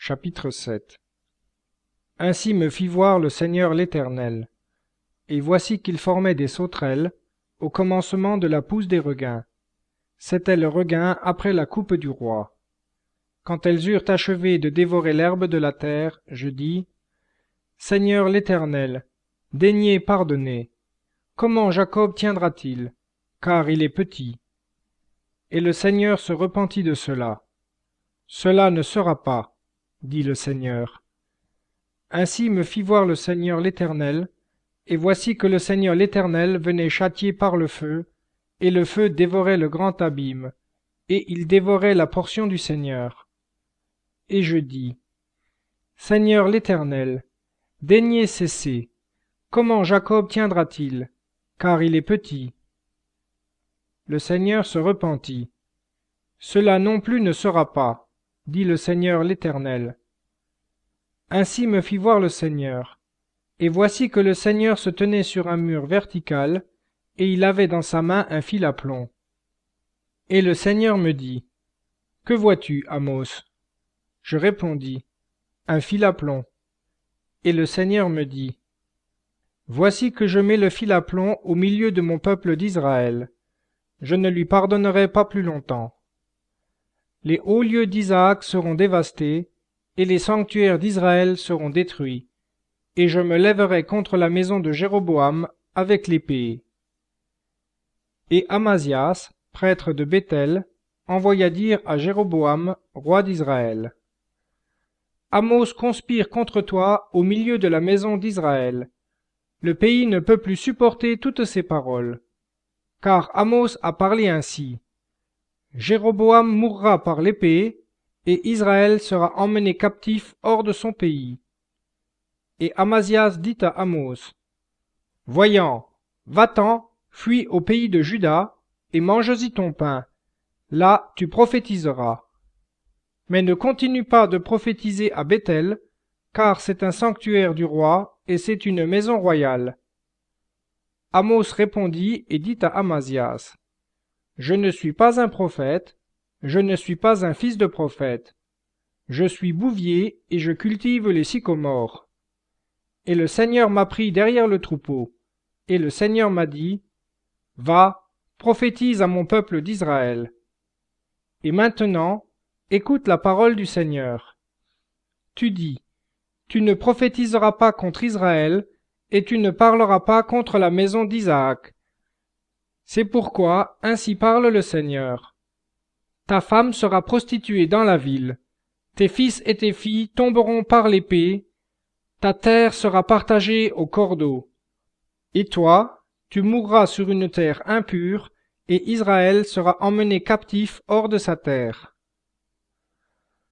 Chapitre 7. Ainsi me fit voir le Seigneur l'Éternel. Et voici qu'il formait des sauterelles au commencement de la pousse des regains. C'était le regain après la coupe du roi. Quand elles eurent achevé de dévorer l'herbe de la terre, je dis, Seigneur l'Éternel, daignez pardonner. Comment Jacob tiendra-t-il, car il est petit? Et le Seigneur se repentit de cela. Cela ne sera pas, dit le Seigneur. Ainsi me fit voir le Seigneur l'Éternel, et voici que le Seigneur l'Éternel venait châtier par le feu, et le feu dévorait le grand abîme, et il dévorait la portion du Seigneur. Et je dis, Seigneur l'Éternel, daignez cesser. Comment Jacob tiendra-t-il, car il est petit? Le Seigneur se repentit. Cela non plus ne sera pas, dit le Seigneur l'Éternel. Ainsi me fit voir le Seigneur. Et voici que le Seigneur se tenait sur un mur vertical, et il avait dans sa main un fil à plomb. Et le Seigneur me dit, Que vois-tu, Amos? Je répondis, Un fil à plomb. Et le Seigneur me dit, Voici que je mets le fil à plomb au milieu de mon peuple d'Israël. Je ne lui pardonnerai pas plus longtemps. Les hauts lieux d'Isaac seront dévastés, et les sanctuaires d'Israël seront détruits, et je me lèverai contre la maison de Jéroboam avec l'épée. Et Amazias, prêtre de Béthel, envoya dire à Jéroboam, roi d'Israël, Amos conspire contre toi au milieu de la maison d'Israël. Le pays ne peut plus supporter toutes ces paroles. Car Amos a parlé ainsi. Jéroboam mourra par l'épée, et Israël sera emmené captif hors de son pays. Et Amazias dit à Amos, Voyant, va-t'en, fuis au pays de Juda, et mange-y ton pain. Là tu prophétiseras. Mais ne continue pas de prophétiser à Béthel, car c'est un sanctuaire du roi, et c'est une maison royale. Amos répondit et dit à Amazias, Je ne suis pas un prophète, je ne suis pas un fils de prophète. Je suis bouvier et je cultive les sycomores. Et le Seigneur m'a pris derrière le troupeau, et le Seigneur m'a dit, Va, prophétise à mon peuple d'Israël. Et maintenant, écoute la parole du Seigneur. Tu dis, Tu ne prophétiseras pas contre Israël, et tu ne parleras pas contre la maison d'Isaac. C'est pourquoi ainsi parle le Seigneur. Ta femme sera prostituée dans la ville, tes fils et tes filles tomberont par l'épée, ta terre sera partagée au cordeau. Et toi, tu mourras sur une terre impure, et Israël sera emmené captif hors de sa terre.